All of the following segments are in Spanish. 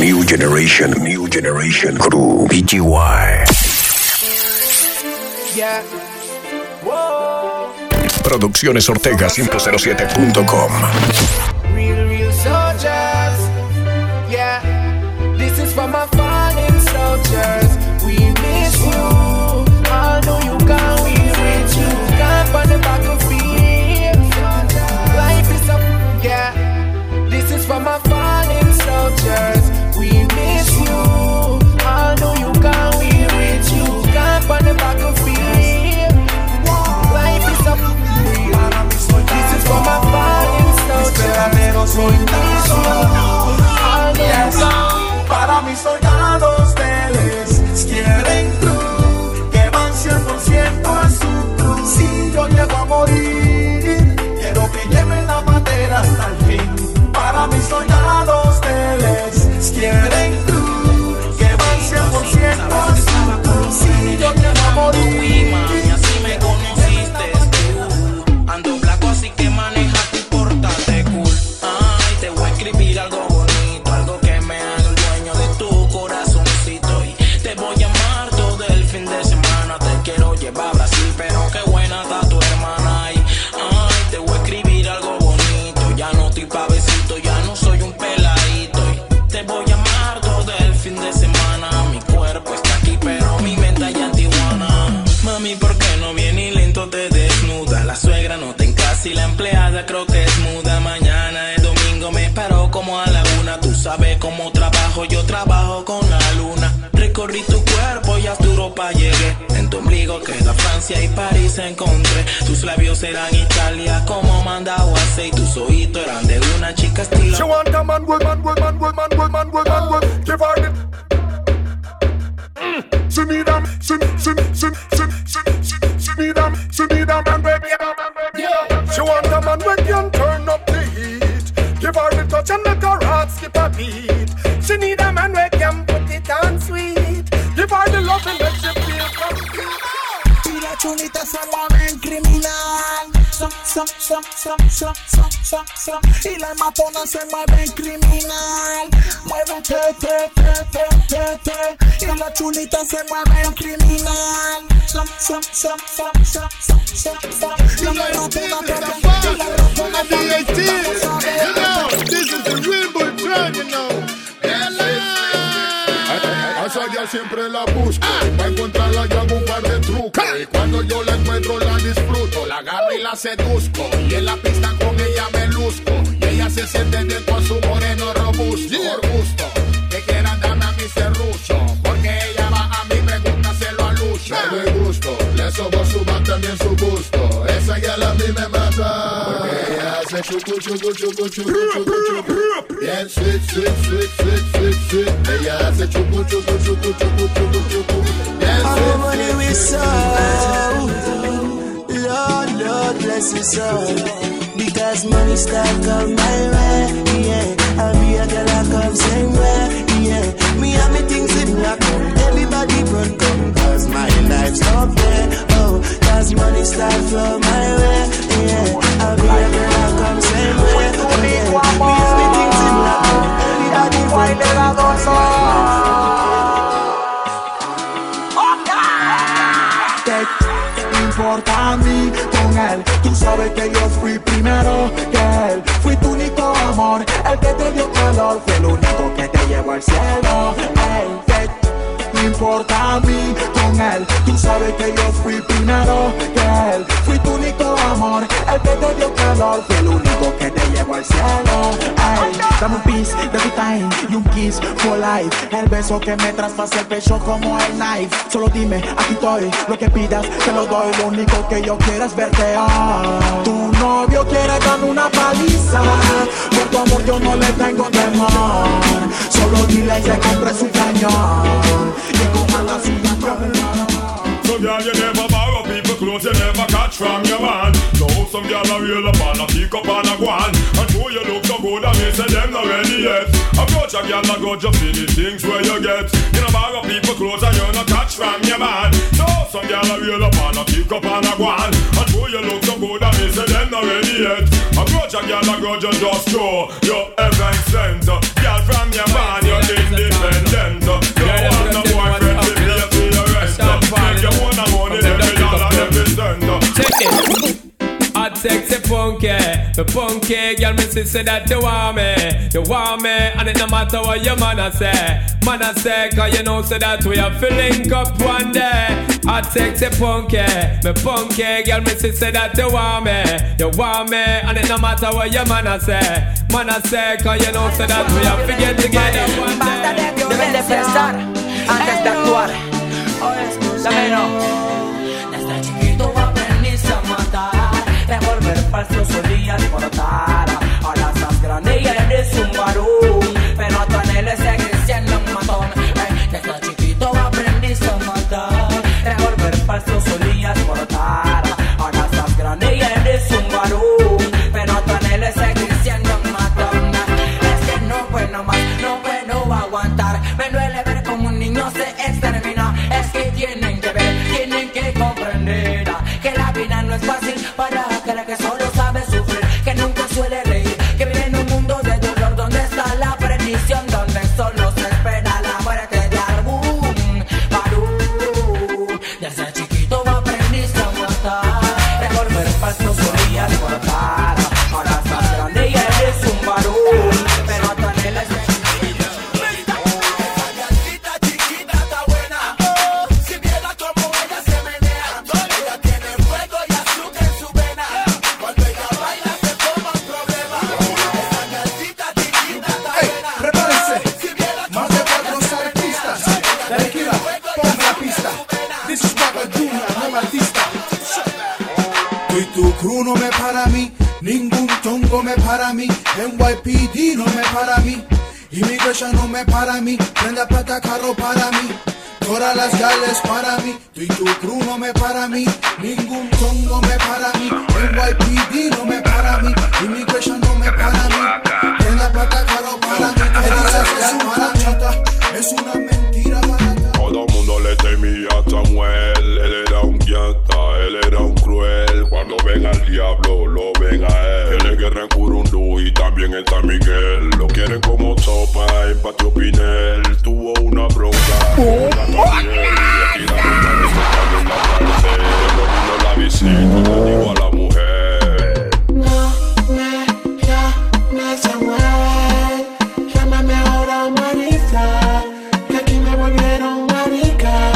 New Generation Crew, PGY. Yeah. Whoa. Producciones Ortega 507.com. Real soldiers. Yeah. This is for my fallen soldiers. We miss you. All know you can, we with you. Camp on the battlefield. Life is up. Yeah. This is for my fallen soldiers. We miss you. All know you can, we with you. Camp on the battlefield. Life is up. This is for my fallen soldiers. We miss you. All know you can. Para mis soldados teles quieren cruz, que van 100% a su cruz. Si yo llego a morir, quiero que lleven la bandera hasta el fin. Para mis soldados teles quieren cruz, que van 100% a su cruz. Si yo llego a morir, mami, así me conociste tú. Ando blanco, así que maneja tu portate cool. Ay, te voy a escribir algo bonito, algo que me haga el dueño de tu corazoncito. Y te voy a amar todo el fin de semana. Te quiero llevar a Brasil, pero qué buena está tu hermana. Ay, te voy a escribir algo bonito. Ya no estoy pa' besito, ya no soy un peladito. Y te voy a amar todo el fin de semana. Mi cuerpo está aquí, pero mi mente allá en Tijuana. Mami, ¿por qué no viene y lento te desnuda? La suegra no está en casa y la empleada creo que es muda. Mañana es domingo, me paro como a la 1. Tú sabes cómo trabajo, yo trabajo con la luna. Recorrí tu cuerpo y hasta Europa llegué. En tu ombligo queda Francia y París encontré. Tus labios eran Italia como mandado hace. Y tus ojitos eran de una chica estilo. she want a man, good man, good man, good man, good man, good man, good. Give her the. She need a, she need a man, baby. She want a man when can turn up the heat. Give her the touch and make her heart skip a beat. She need a man where can put it on sweet. Give her the love and make she feel complete. Y la chulita se mueve en criminal. Y la matona se mueve en criminal. Muévete, y la chulita se mueve en criminal. Y la ratona This is the real bull train, you know. A esa ya siempre la busco. Para encontrarla yo hago un par de trucos. Y cuando yo la encuentro la disfruto. La agarro y la seduzco. Y en la pista con ella me luzco. Y ella se siente de con su moreno robusto. Por gusto, que quieran darme a mi serrucho. Porque ella va a mí, pregúntaselo a Lucho. Me gusto, le sobo su man también su gusto. Esa ya la a mí me mata. Porque ella hace chucu, chucu, chucu, chucu, chucu, chucu. Bien sweet, sweet, sweet, sweet, sweet, sweet. Ella hace chucu, chucu, chucu, chucu, chucu, chucu. Bien sweet, money we sweet, sow. Lord, bless your soul. Because money start come my way, yeah. I be a girl that come same way, yeah. Me and me things in black, everybody run come. Cause my life's not fair, oh. Cause money start flow my way, yeah. I be a girl that come same way, yeah. Me and me things in black, everybody run come. Importa a mí con él. Tú sabes que yo fui primero que él. Fui tu único amor, el que te dio calor. Fue el único que te llevó al cielo. Ey, no importa a mí con él. Tú sabes que yo fui primero que él. Fui tu único amor, el que te dio calor. Fue el único que te llevó al cielo. Ey, dame un piece de tu time y un kiss for life. El beso que me traspasa el pecho como el knife. Solo dime, aquí estoy, lo que pidas te lo doy. Lo único que yo quiero es verte. Tu novio quiere darme una paliza. Por tu amor yo no le tengo temor. Solo dile que compre su cañón y comanda su cañón. So girl, you never borrow people clothes, you never catch from your man. So some girl a reel up and a pick up and a go on. And though you look so good, I may say them not ready yet. Approach a girl and go just see the things where you get. You know borrow people clothes and you not catch from your man. So some girl a reel up and a pick up and a go on. And though you look so good, I may say them not ready yet. Approach a girl and go just show your heaven sent. Girl from your man, you're in the Me punky girl, me say that you want me, and it no matter what your man a say. Man a say, cause you know say that we are filling up one day. I take the punky, me punky girl, me say that you want me, and it no matter what your man a say. Man a say, cause you know say that we are forget together one day. Deben de pensar antes de actuar. Escúchame, no. Desde chiquito aprendiste a matar, revolver falsos solías cortar. Ahora estás grande y eres un varón, pero tu anhelo es seguir siendo un matón. Desde chiquito aprendiste a matar, revolver falsos solías cortar. Ahora estás grande y eres un varón, pero tu anhelo es seguir siendo un matón. Es que no puedo más, no puedo aguantar. Me duele ver como un niño se extermina. Es que tienen que ver, tienen que comprender que la vida no es fácil para aquel que solo sabe sufrir, que nunca suele reír, que vive en un mundo de dolor donde está la perdición, donde solo se espera la muerte de algún varón. Desde chiquito aprendiste a matar, revolver falsos solías cortar. Ahora estás grande y eres un varón, pero tu anhelo es crew no me para a mí, ningún tongo me para a mí, NYPD no me para a mí, Immigration no me para a mí, prenda plata carro para mí, todas las gales para mí, tú y tu crew no me para a mí, ningún tongo me para a mí, NYPD no me para a mí, Immigration no me para a mí, prenda plata carro para mí, todas las gales para mí, es una mentira barata. Todo el mundo le temía a Samuel, él era un llanta, él era un cruel. Cuando ven al diablo, lo ven a él. Tiene guerra en Curundú y también en San Miguel. Lo quieren como sopa en Patio Pinel. Tuvo una bronca con una Daniel. Y aquí la bronca no se está en la cárcel. Cuando vino la visita, le digo a la mujer: no me llames Samuel, llámame ahora Marisa, que aquí me volvieron marica.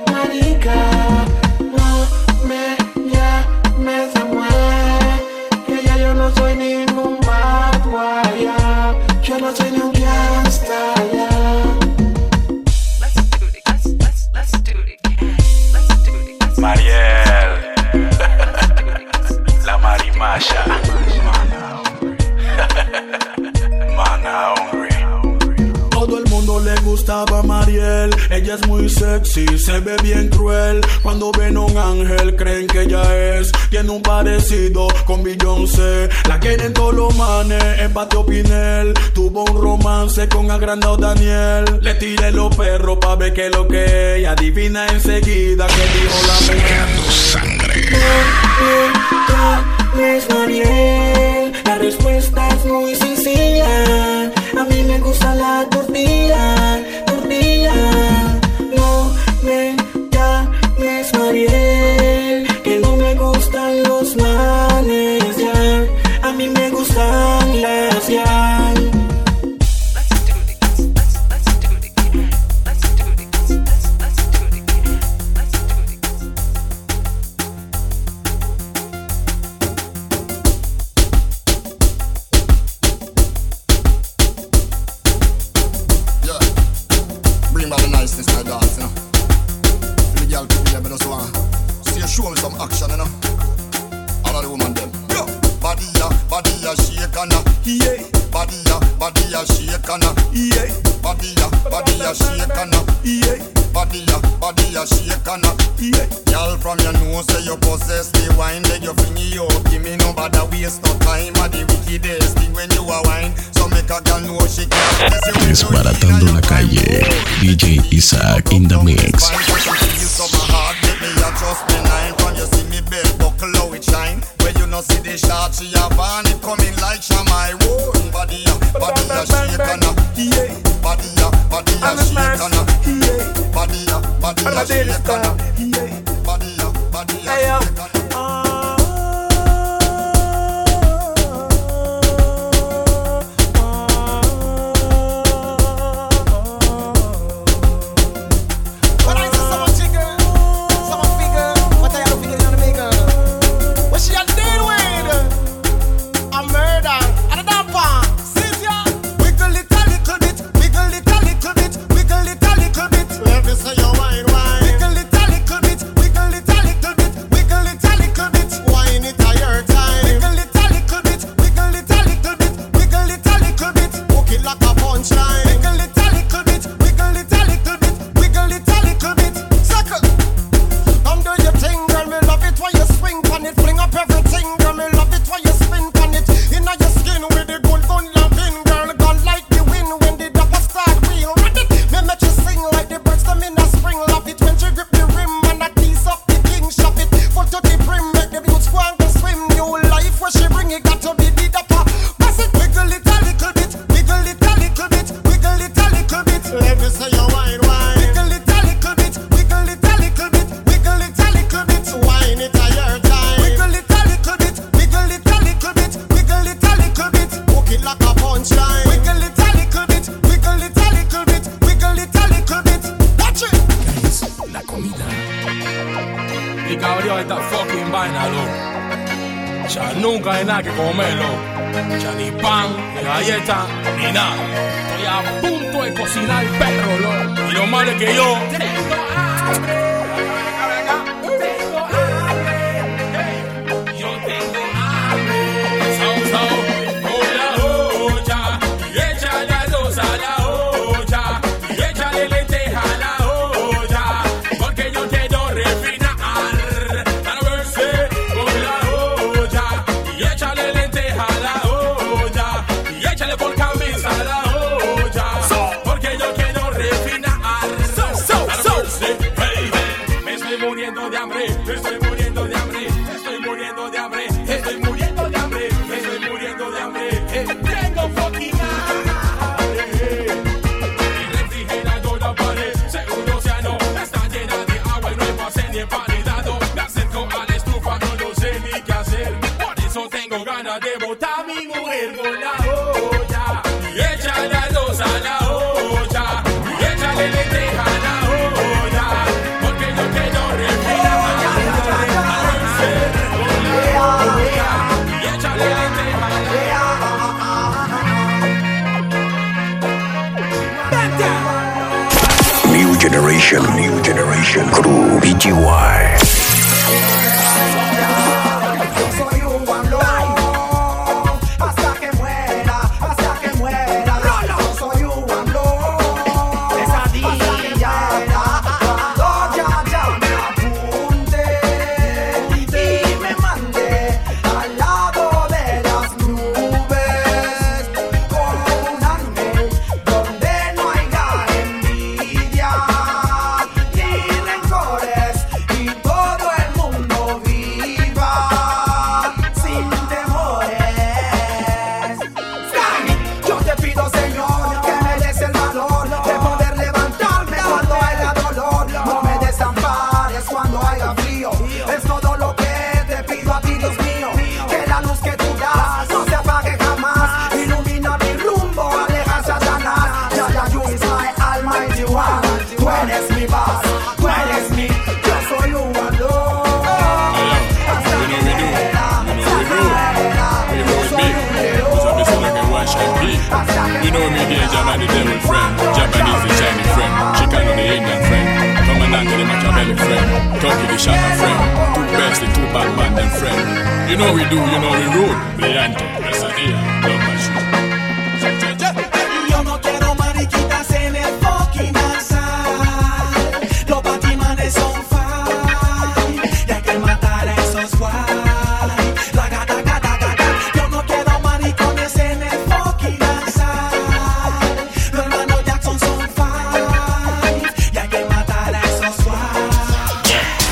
No me llames Samuel, que ya yo no soy ningún bad boy, yo no soy ni un gangsta, Mariel, la marimacha, mana hombre. Todo el mundo le gustaba a Mariel, ella es muy sexy, se ve bien cruel. Cuando ven un ángel creen que ella tiene un parecido con Beyoncé. La quieren todos los manes en Patio Pinel. Tuvo un romance con agrandado Daniel. Le tiré los perros pa' ver qué es lo que ella adivina enseguida que dijo la mujer. Sangre. Miss Mariel, la respuesta es muy sencilla. A mí me gusta la tortilla. No me llames Mariel, que no me gustan los manes ya. A mí me gustan las ya. Show me some action, you know. All of the woman them. Yo, body ya shake and yeah. Body ya shake and yeah. Body ya shake and yeah. Body ya shake and yeah. Girl from your nose say you possess the wine, then you fling it up. Give me no bother waste no time. At the wickedest thing when you a wine, so make a girl know she can't. Desbaratando la calle, DJ Isaac in the mix. Trust me nine from you see me belt buckle how it shine. When you no see the shot she have on it coming like Shamai. Whoa, body ya shake and yeah. Body ya shake and yeah. Body ya shake and yeah. Body ya shake and esta fucking vaina, loco. Ya nunca hay nada que comer, loco. Ya ni pan, ni galleta, ni nada. Estoy a punto de cocinar el perro, loco. Y lo malo es que yo tengo hambre. De botar mi mujer por la olla y échale arroz a la olla y échale lenteja a la olla porque yo quiero respirar y échale lenteja a la olla. New Generation Crew BGY. You know we do, you know we rule. Brillante, pesadilla, no más. Yo no quiero mariquitas en el fucking alzar. Los batimanes son fine y hay que matar a esos guay. La gata, gata, gata. Yo no quiero maricones en el fucking alzar. Los hermanos Jackson son fine y hay que matar a esos guay.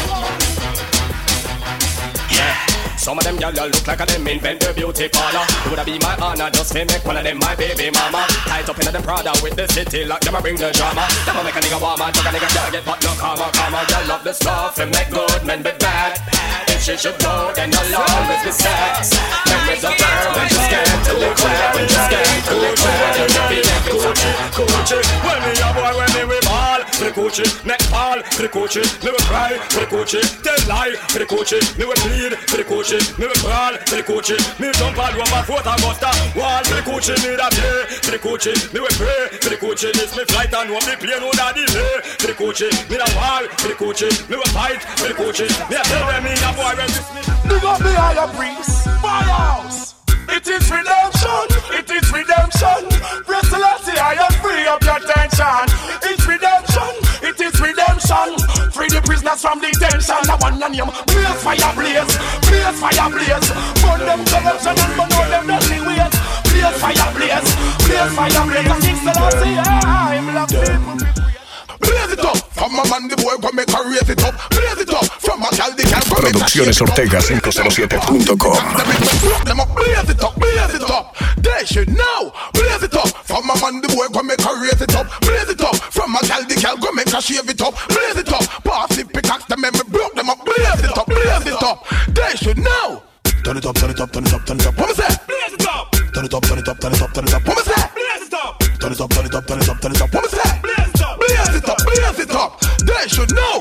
Some of them y'all look like a them invent the beauty parlor. It would be my honor just to make one of them my baby mama. Tied up in them Prada with the city lock, them a bring the drama. Them a make a nigga warm and chuck a nigga target, but no karma, karma. Y'all love the stuff and make good men be bad. If she should go, then you'll always be sad. Memories of her when she's scared to look bad, when she's scared to look bad. You'll be like Coochie, when me a boy, when me we ball, for the Coochie, neck ball, for the Coochie, me we cry, for the Coochie, tell lie, for the Coochie, me we bleed, for the Coochie. Me we crawl for the Coochie. Me jump all over Fort Augusta. Wall for the Coochie. Me da play for the Coochie. Me we pray for the Coochie. This me flight and one me plane no da delay for the Coochie. Me da war for the Coochie. Me we fight for the Coochie. Me a tell them me a boy when this me. Big up the higher priest, firehouse. It is redemption. It is redemption. Praise the Lord, I am free up your tension. It's redemption. It is redemption. Free the prisoners from detention. The one name, blaze fire blaze, blaze fire blaze. Burn them corruption and burn all them dirty ways. Blaze fire blaze, blaze fire blaze. Kings the Lord say, I'm black people. Blaze it up, from a man the boy come make her raise it up. Blaze it up, from a gal the can come make Producciones Ortega 507.com. Blaze it up, blaze it up. They should know. Blaze it up, from a man the boy come make her raise it up. Blaze it up, from a gal the can come make her shave it up. Blaze it up, pass the pickaxe them and me broke them up. Blaze it up, blaze it up. They should know. Turn it up, turn it up, turn it up, turn it up. What was that? Blaze it up. Turn it up, turn it up, turn it up, turn it up. What was that? Blaze it up. Turn it up, turn it up, turn it up, turn it up. What was that? Blaze it up. Blaze it up, blaze it up. They should know.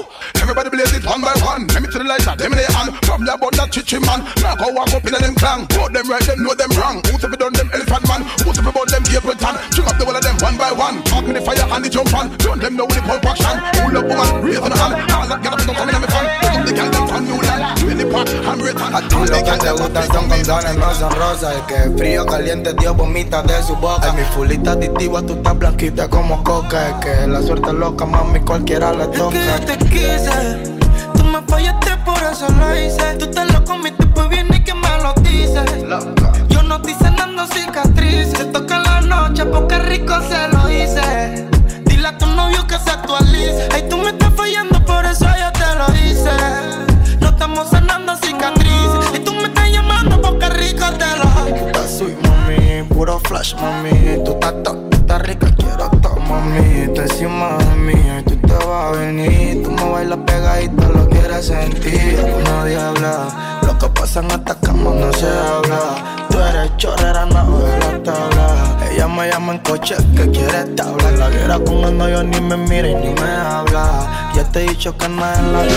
Everybody blaze it one by one. Let me to the lighter, them in the hand. From the about that chichi man. Now go walk up in them clang. Put them right, them know them wrong. Who's if done them elephant man? Who's if about them people tan? String up the wall of them one by one. Talk me the fire and the jump on. Don't them know the pulp action. Pull up woman, raise on the hand. All that get up and come in on me fan. Pick up the girl them from New Land. In the pot, I'm return. Lo que te gusta son condones, no son rosas. El que es frío, caliente, Dios vomita de su boca. Ay, mi fulita adictiva, tú estás blanquita como coca. Es que la suerte loca, mami, cualquiera le toca. Es que yo te quise, tú me fallaste, por eso lo hice. Tú te lo comiste, pues viene y que me lo dices. Loca. Yo no estoy sanando cicatrices. Se toca en la noche, porque rico se lo hice. Dile a tu novio que se actualice. Ay, tú me estás fallando, por eso yo te lo hice. No estamos sanando cicatrices. Y tú me estás llamando, porque rico te lo hice. Soy mami, puro flash, mami. Tú estás rica, quiero todo, mami. Tú encima de mí, y tú te vas a venir. Tú me bailas pegadito, lo quieres sentir. Nadie habla, lo que pasa en esta cama no se habla. Tú eres chorrera, no de la tabla. Ella me llama en coche que quiere tabla. La guerra con el novio ni me mira y ni me habla. Ya te he dicho que no es la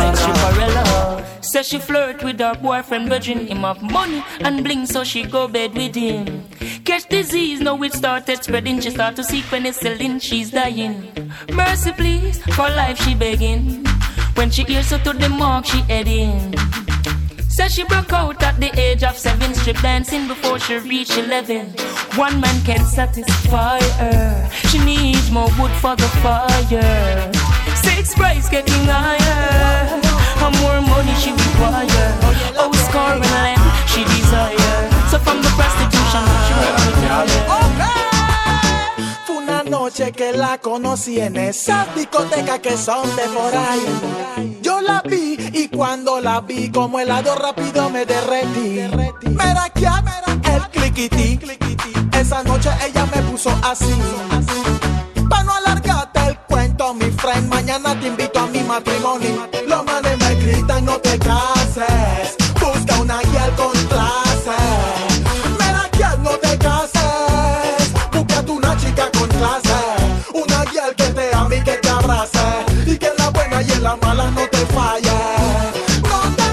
vida. Says she flirt with her boyfriend, begging him of money and bling, so she go bed with him. Catch disease, now it started spreading. She start to seek penicillin, she's dying. Mercy please, for life she begging. When she hears her to the mark, she heading. Says she broke out at the age of 7, strip dancing before she reached 11. One man can satisfy her, she needs more wood for the fire. Sex price getting higher, and more money she require. Oh, scoring land she desire. So from the prostitution she retire. Fue una noche que la conocí en esa discoteca que son de por ahí. Yo la vi y cuando la vi como helado rápido me derretí. Mira que el cliquití. Esa noche ella me puso así. Pa' no alargarte el cuento, mi friend, mañana te invito a mi matrimonio. Los manes me gritan, no te cases, busca una guía con clase. Mira que no te cases, búscate una chica con clase. Una guía que te ame y que te abrace, y que en la buena y en la mala no te falle. No te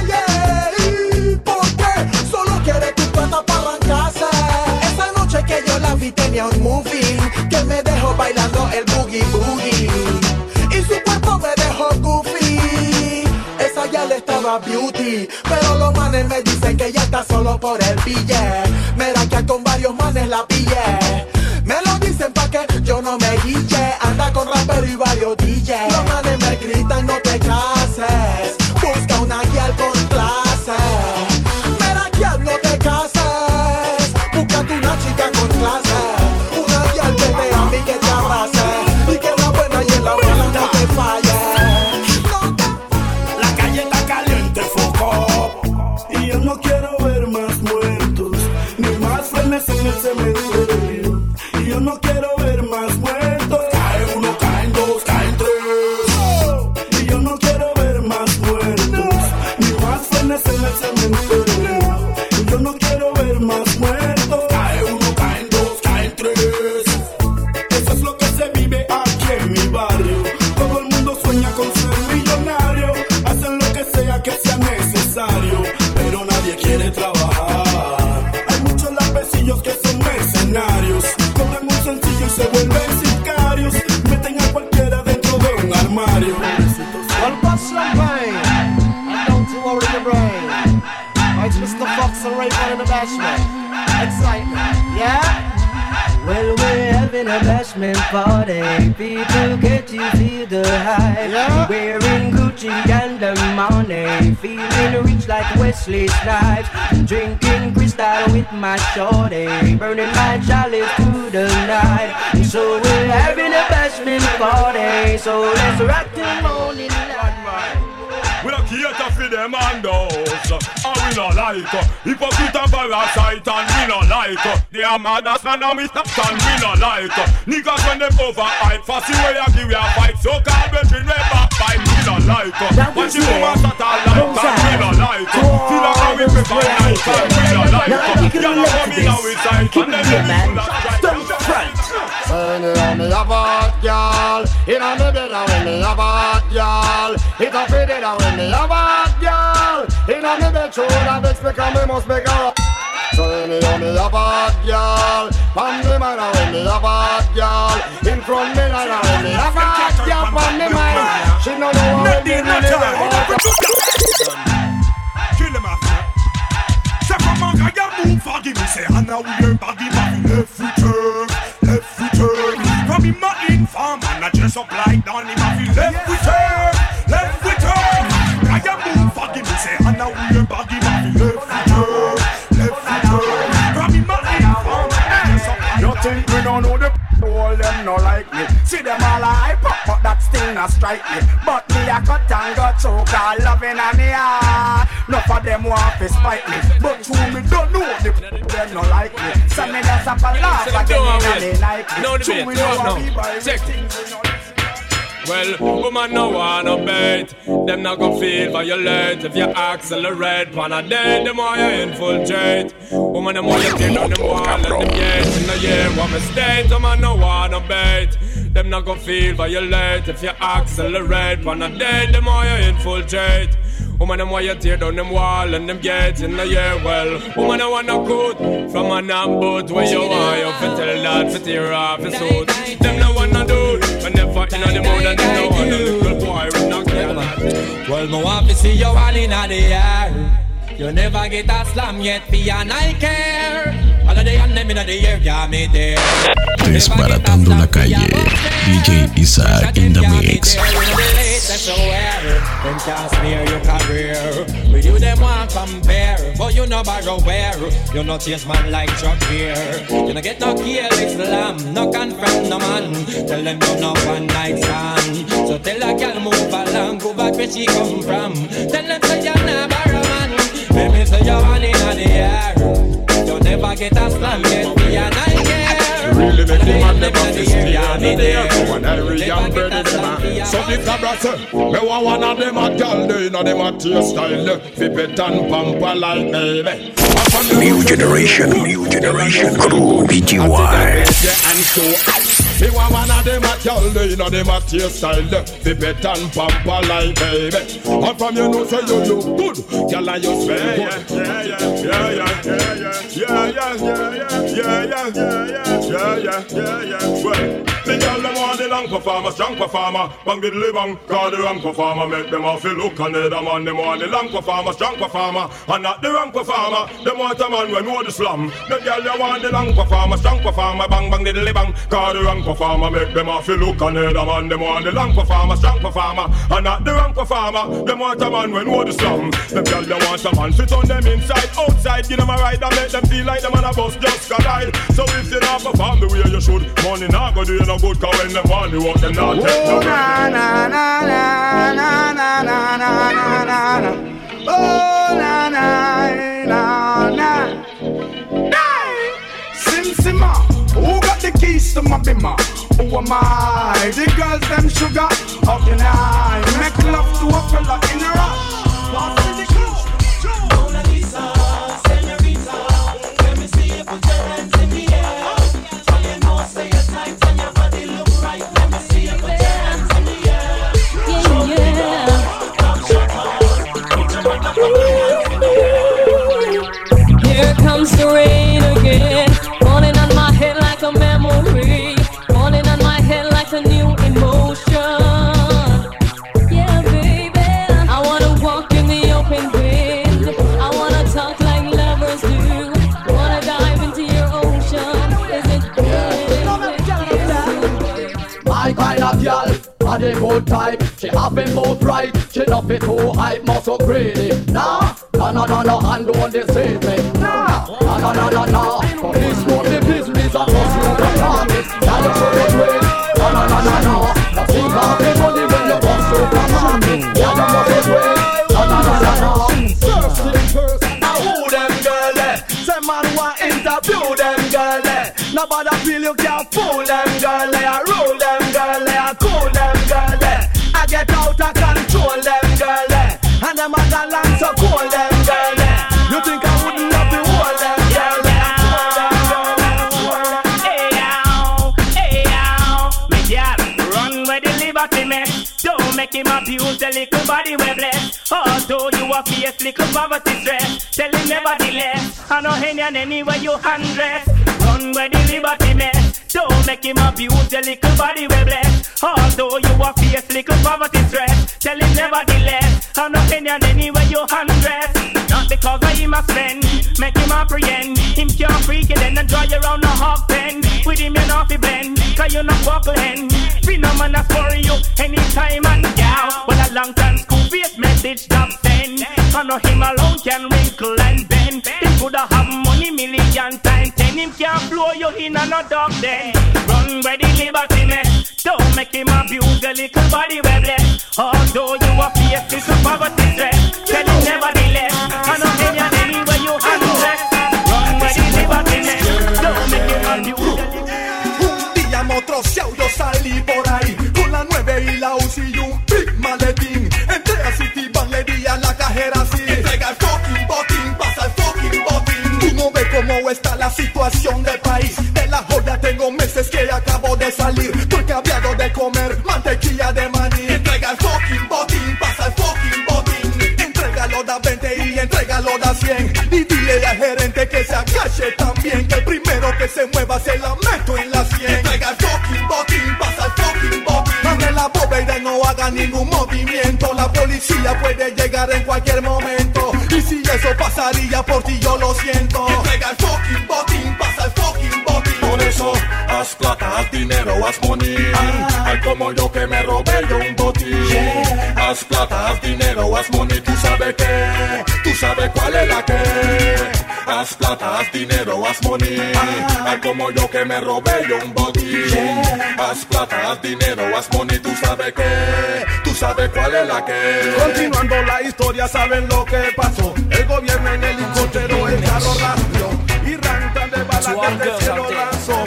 falle, porque solo quiere tu plata para arrancarse. Esa noche que yo la vi tenía un movie que me dejó bailando el boogie boogie, y su cuerpo me dejó goofy. Esa ya le estaba beauty, pero los manes me dicen que ya está solo por el billet. Mira que con varios manes la pillé. Me lo dicen pa' que yo no me guille. Anda con rapero y varios DJ. Los manes me gritan, no te cases, busca una guía con clase. Mira que no te cases, búscate una chica con clase. Una guía que te ame y que te abrace, y que en la buena y en la mala no te falle. La calle está caliente, foco, y yo no quiero ver más muertos, ni más frenes en el cementerio. Y yo no quiero ver más muertos. Cae uno, caen dos, caen tres. Y yo no quiero ver más muertos, ni más frenes en el cementerio. Y yo no quiero ver más muertos. Cae uno, caen dos, caen tres. Eso es lo que se vive aquí en mi barrio. Todo el mundo sueña con ser millonario. Hacen lo que sea necesario, pero nadie quiere trabajar. Hay muchos lapecillos que son mercenarios. Cobran un sencillo y se vuelven sicarios. Meten a cualquiera dentro de un armario. Well, bust champagne and don't you worry your brain. It's Mr. Fox and Rayvon in the bashment. Excitement, yeah? Well, we're having a bashment party. People, can't you feel the hype? Yeah. Wearing Gucci and the money. Feeling rich like Wesley Snipes. Drinking crystal with my shorty. Burning my chalice through the night. So we're having a bashment party. So let's rock till morning light. We don't cater for them and those, and we not like hypocrite and parasite, and we not like they are madness and Mr. Stan, we not like niggas when them overhype, fussy way I give you a fight, so called between way back fight, we not like watch the woman satellite, and we not like feel like how we prefer night, and we not like y'all not coming out with sight, and then they be full of Alright. Say me how me a bad girl. Inna me bed when me a bad girl. It a fit it when me a bad girl. Inna me bed show that bitch because me must make her. Say me how me a bad girl. Pon me mind when me a bad girl. In front me line when me a bad girl. Pon me mind. She no know how me really. Kill him after. Say from Manga, you move for give me. Say I know we ain't baggy, but left foot turn. From him a inform and I dress up like Donnie Murphy. Left with her. I can move for give me. Say I know we ain't baggy, Murphy. Left with her. From him a inform and I dress up like. You think we don't know the all them no like me. See them all hype up, but that still not strike me. But me a cut and go choke all loving on me heart. None of them want to spite me, but who me don't know the them no like me. Some me just have a laugh again and they like me. No debate, no. Check. Well, woman no wanna bait. Them not gon' feel violate if you accelerate. Pan a day, the more you infiltrate. Woman, the more you tear down them wall and them gates. In the year, what mistake, woman no wanna bait. Them not gon' feel violate if you accelerate. Pan a day, the more you infiltrate. Woman, them why you tear down them wall and them gates in the year. Well, woman, I wanna cut from an ambush where you are. You fit tell that fit tear off your suit. Them no wanna do it. Whenever in the mood and them no want a little boy with no girl. Well, me want to see you one in the air. You never get a slam yet, be and I care. All of the and them in the air, yeah, me there. Desbaratando la calle, DJ Isaac in the mix. Them can't smear your career. With you them want compare, but you no borrow where. You no chase man like Chuck here. You no get no kill Islam, no confront no man. Tell them you no one night stand. So tell a girl move along, go back where she come from. Tell them say you not borrow man. Let me say you one in the air. You never get a slam yet, me and I care. Really make the man never fist me and the day. When I really am burning them. So the cabra say, me want one of them a girl, they know them a tear style. Fipet and pamper like baby. New generation crew, BGY. Me want one of them a girl, they know them a tear style. Fipet and pamper like baby. And from you know say you look good, girl and you smell good. Well, the girl them want the long performer, strong performer. Bang the bang, call the wrong performer. Make them all feel look and the man. Them want the long performer, strong performer, and not the wrong performer. Them want a man when know the slum. The girl they want the long performer, strong performer. Bang bang the bang, call the wrong performer. Make them all feel look and the man. Them want the long performer, strong performer, and not the wrong performer. Them want a man when know the slum. The girl they want a man fit on them inside, outside. Give them a ride and make them feel like them on a bus just collide. So if you not perform the way you should, money not go do you no good. Cause when them want the work, them not take no break. Na na na na na na na na na na. Oh na na na na. Sim Simma, who got the keys to my bimmer? Who am I? The girls them sugar. How can I make love to a fella in a rock? What's in the club? Mona Lisa, señorita, let me see you put your hands in the air. I know say you're tight and your body look right. Let me see you put your hands in the air. Here comes the rain again, falling on my head like a memory, falling on my head like a new emotion. Yeah, baby, I wanna walk in the open wind, I wanna talk like lovers do, wanna dive into your ocean. Is it good? My kind of girl, a the good type. She have been both right, she not be too hype, not so greedy. Nah, no, hand on the city. Nah, no. For this one the business and must you the promise. Now you show it way. No. Now think of the money when you bust to come on me. Yeah, you must it way. No. First thing first, now who them girl there? Say man want interview them girl there. Nobody feel you can't fool them girl there. Roll them girl there, cool them girl there. I get out of control them girl there. And them other lands so cool them girl there. You think I wouldn't love the whole them girl there? liberty mess. Don't make him abuse the little body we bless. Although you are face little poverty stress, tell him nevertheless, I know anywhere you undress. Run where the liberty mess. Don't make him abuse the little body we bless. Although you are face little poverty stress, tell him nevertheless, I know anywhere you undress. Not because of him a spend, make him apprehend. Him can't freak it and draw you around the hog pen. With him you not be bend, cause you not buckle hen. Phenomena for you anytime and now. Well a long time school face message stop send. I know him alone can wrinkle and bend. He coulda have money million times 10. Him can't blow you in a no dog den. Run where the liberty mess. Don't make him abuse the little body we bless. Although you are face little poverty stress, tell him nevertheless, I know anywhere you undress. Run where the liberty mess. Don't make him abuse. Un día motroceado yo salí por ahí con la 9 y la UCI y un big maletín. Entré a Citibank, le di a la cajera así: entrega el fucking botín, pasa el fucking botín. Tú no ves cómo está la situación del país. De la joya tengo meses que acabo de salir. Estoy cambiado de comer mantequilla de maní. Entrega el fucking botín, pasa el fucking botín. Entrégalo da 20 y entrégalo da 100. Y dile al gerente que se agache también, que el primero que se mueva se la meto en la 100. Entrega el fucking botín, pasa el fucking botín. Abre la bóveda y no haga ningún movimiento. La policía puede llegar en cualquier momento. Y si eso pasaría por ti yo lo siento. Entrega el fucking botín, pasa el fucking botín. Por eso haz plata, haz dinero, haz money. Hay como yo que me robé yo un botín. Haz plata, haz dinero, haz money. Tú sabes qué, tú sabes cuál es la que. Haz plata, haz dinero, haz money. Hay como yo que me robé yo un botín. Haz plata, haz dinero, haz money. Tú sabes qué, tú sabes cuál es la que. Continuando la historia, saben lo que pasó. El gobierno en el helicóptero el carro rastreó y rantan de balas desde el cielo lanzó.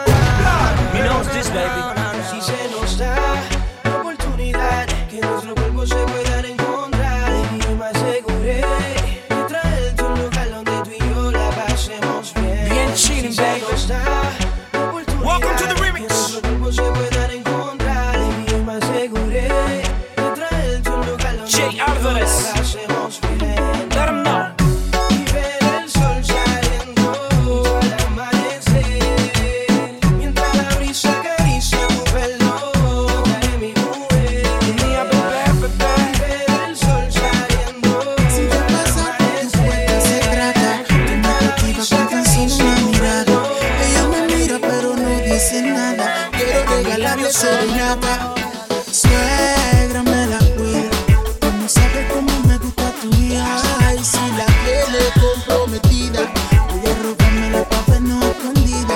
Me knows this, baby. Si se nos da la oportunidad que nuestro cuerpo se puedan encontrar, y yo me aseguré de traerte un lugar donde tú y yo la pasemos bien. Bien chilling, baby. Welcome to the remix. Que nuestro cuerpo se puedan encontrar, y yo me aseguré de traerte un lugar donde tú y yo la pasemos bien. Let 'em know. Serenata, suegra me la cuida. No sabe cómo me gusta tu hija. Y si la tiene comprometida, voy a robarme la papa no escondida.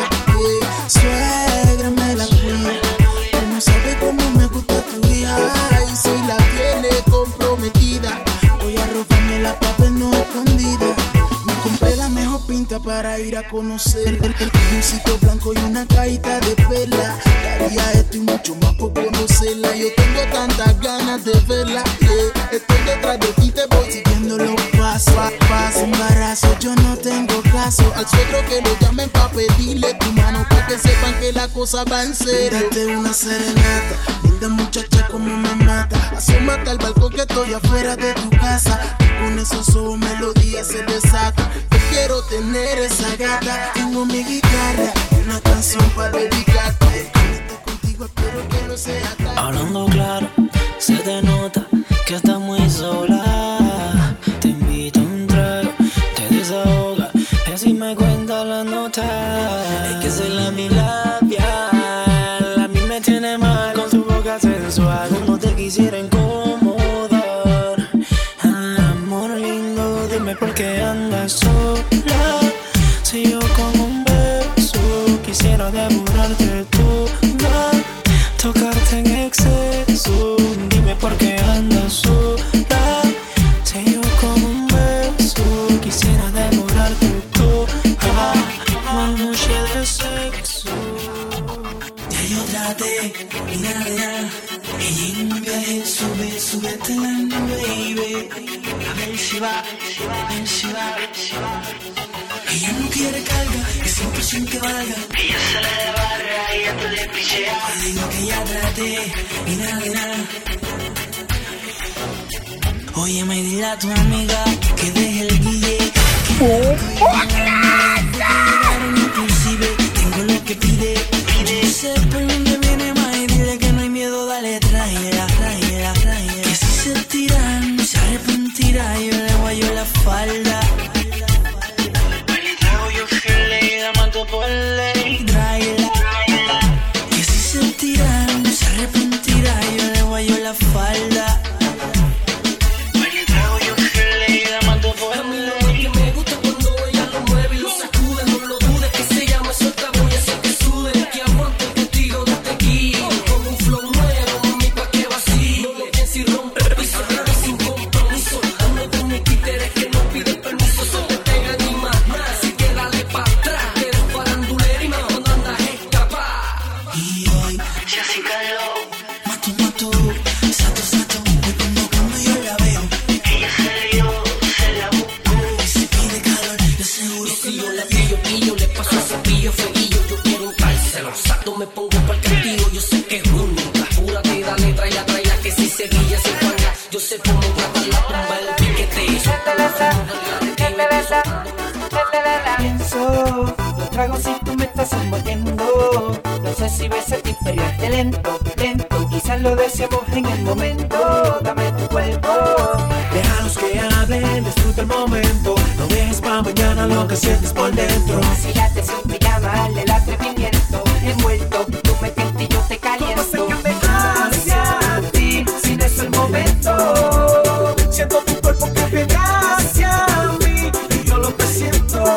Suegra me la cuida. No sabe cómo me gusta tu hija. Y si la tiene comprometida, voy a robarme la papa no escondida. Me compré la mejor pinta para ir a conocer. Un sitio blanco y una cajita de perla. Daría esto y mucho más por conocerla. Yo tengo tantas ganas de verla. Estoy detrás de ti, te voy siguiendo los pasos. Paso, embarazo, yo no tengo caso. Al suegro que lo llamen pa' pedirle tu mano, pa' que sepan que la cosa va en serio. Date una serenata, linda muchacha como me mata. Asómate al balcón que estoy afuera de tu casa. Con esos ojos melodía se desata. Yo quiero tener esa gata. Tengo mi guitarra y una canción para dedicarte. Contigo espero que no sea tarde. Hablando claro, se te nota que estás muy sola. Te invito a un trago, te desahoga y así me cuenta la nota. Es que soy la mi labial, a mí me tiene mal con tu boca sensual. No te quisiera incomodar. Amor lindo, dime por qué andas sola. Si yo con un beso quisiera devorarte toda, tocarte en exceso, dime por qué andas sola. Si yo con un beso quisiera devorarte toda, una noche de sexo. Ya yo traté y nada de nada. Ella en un viaje súbete la nube, baby. A ver si va. Ella no quiere carga, es 100% que valga. Ella sale de la barra, ella te le pichea. Le digo que ya trate y nada de nada. Oye, me dile a tu amiga que deje el guille. Inclusive tengo lo que pide. No sé por dónde viene más y dile que no hay miedo, dale, tráela. Que si se tira, no se arrepentirá. Yo le guayo la falda. Le trago yo fiel y la mato por ley. Tráela. Que si se tira, no se arrepentirá. Yo le guayo la falda. Los tragos si tú me estás envolviendo. No sé si ves el inferior lento. Quizás lo deseamos en el momento. Dame tu cuerpo. Déjalos que hablen, disfruta el momento. No dejes pa' mañana lo que sientes por dentro. Si la te un pijama, el atrevimiento. Envuelto, tú me tientas y yo te caliento. ¿Cómo hacia ti? Si no es el momento. Siento tu cuerpo que viene hacia mí y yo lo que siento.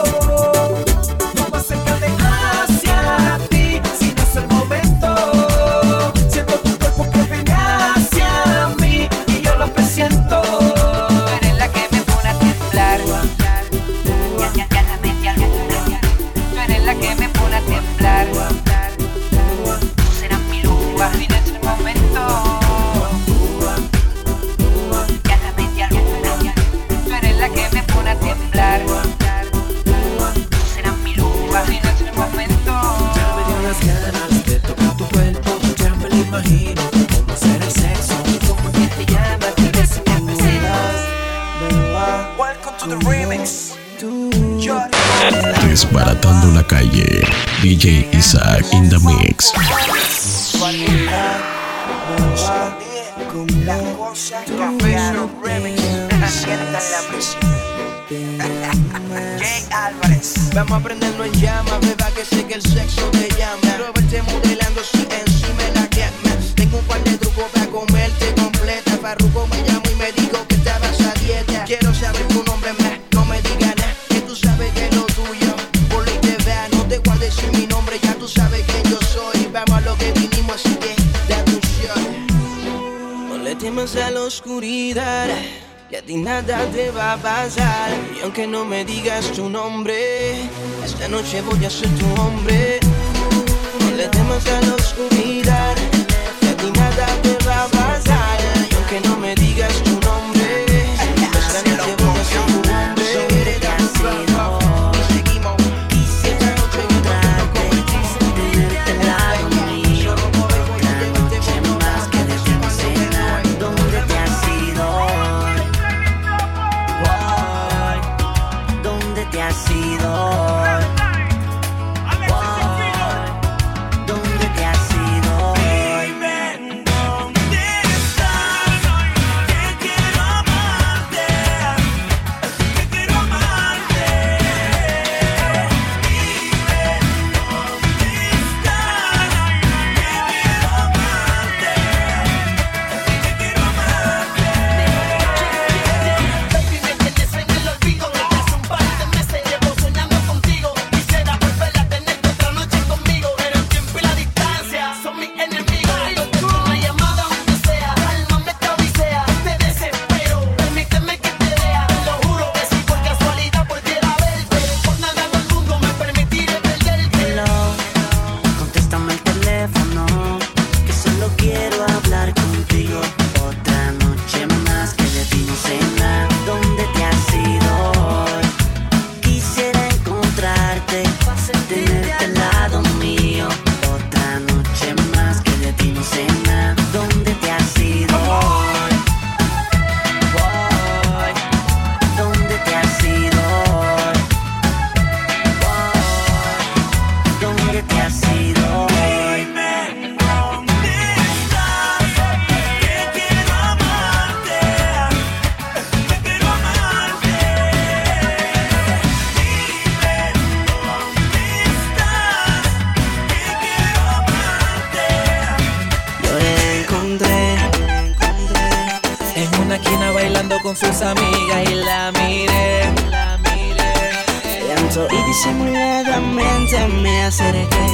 Desbaratando la calle, DJ Isaac in the mix. Vamos a prendernos en llama, beba, que sé que el sexo te llama. Roberte modelando si encima la llama. Tengo un par de trucos para comerte completa. Farruko me llamo y me digo que estabas a dieta. Quiero saber tu nombre más, no me digas nada, que tú sabes que es lo tuyo. Por ley te vea, no te guardes sin mi nombre, ya tú sabes quién yo soy. Vamos a lo que vinimos, así que da tu shot. No le temas a la oscuridad, que a ti nada te va a pasar. Y aunque no me digas tu nombre, esta noche voy a ser tu hombre. No le temas a la oscuridad, que a ti nada te va a pasar. Y aunque no me digas tu nombre, esta noche voy a ser tu hombre. Y seguimos, y si esta noche encontrarte del lado mío, noche más que desconocida. ¿Dónde te has ido? ¿Dónde te has ido? ¿Dónde te has ido? hablando con sus amigas y la miré. Lento y disimuladamente me acerqué.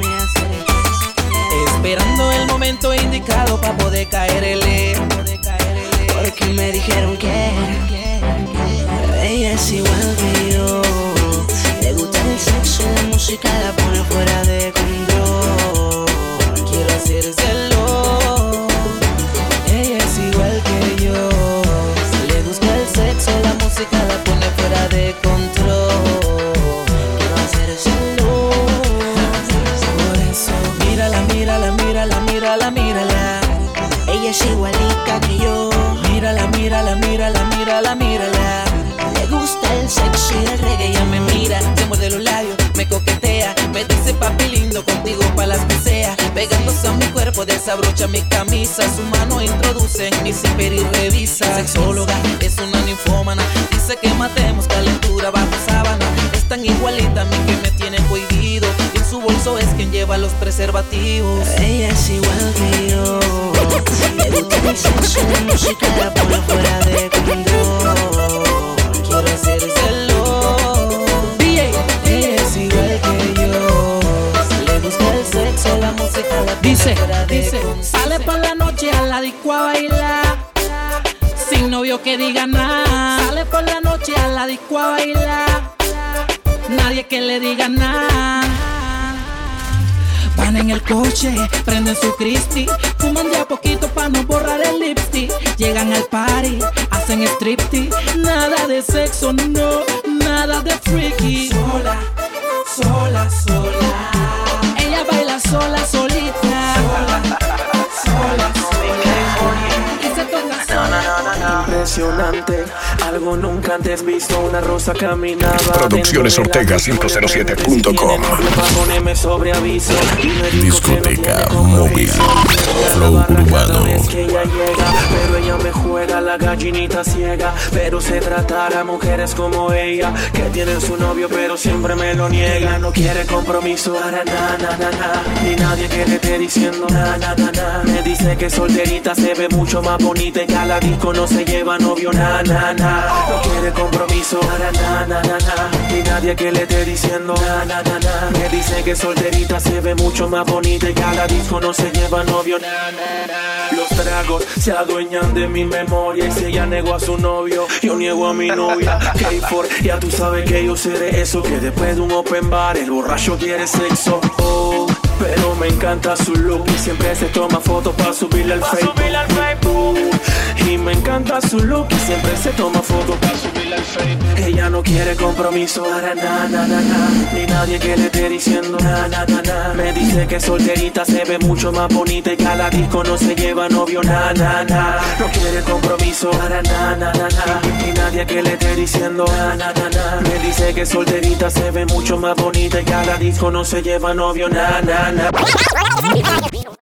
Esperando el momento indicado para poder caerle. Porque me dijeron que ella es igual que yo. Le gusta el sexo, la música la pone fuera de control. Quiero hacérselo. Ella es igual que yo. Le gusta el sexo, la música la pone fuera de control. Quiero hacérselo. Por eso, mírala, mírala, mírala, mírala, mírala. Ella es igualita que yo. Mírala, mírala, mírala, mírala, mírala. Le gusta el sexo y el reggae. Ella me mira, se muerde los labios, me coquetea, me dice papi lindo, contigo pa' las que sea. Pegándose a mi cuerpo, desabrocha mi camisa. Su mano introduce en mi zipper y revisa. Sexóloga, es una ninfómana. Dice que matemos calentura bajo sábana. Es tan igualita a mí que me tiene cohibido. Y en su bolso es quien lleva los preservativos. Ella es igual que yo. Le gusta el sexo, la música la pone fuera de control. Quiero hacérselo. Ella es igual que yo. Le gusta el sexo, la música la pone fuera de control. Sale por la noche a la disco a bailar, sin novio que diga nada. Sale por la noche a la disco a bailar, nadie que le diga nada. Van en el coche, prenden su Christie, fuman de a poquito pa' no borrar el lipstick. Llegan al party, hacen striptease. Nada de sexo, no, nada de freaky. Sola, sola, sola. Ella baila sola, solita. Sola, sola. Y se toca sola. Impresionante, algo nunca antes visto. Una rosa caminaba. Producciones Ortega 507.com. Poneme sobre aviso. Discoteca móvil. Flow urbano. Que ella llega, pero ella me juega la gallinita ciega. Pero se tratará mujeres como ella, que tienen su novio pero siempre me lo niega. No quiere compromiso para nada, ni nadie que le esté diciendo nada. Me dice que solterita se ve mucho más bonita y que a la disco no se lleva novio, nada. No quiere compromiso para nada, ni nadie que le esté diciendo nada. Me dice que solterita se ve mucho más bonita y que a la disco no se lleva novio, Los tragos se adueñan de mi memoria y si ella negó a su novio, yo niego a mi novia. K4, ya tú sabes que yo seré eso, que después de un open bar el borracho quiere sexo. Oh, pero me encanta su look y siempre se toma fotos para subirle al Facebook. Y me encanta su look y siempre se toma fotos para subirle al Facebook. Ella no quiere compromiso para nada, ni nadie que le esté diciendo nada. Me dice que solterita se ve mucho más bonita y que a la disco no se lleva novio, nada. No quiere compromiso para nada, ni nadie que le esté diciendo nada. Me dice que solterita se ve mucho más bonita y que a la disco no se lleva novio, nada.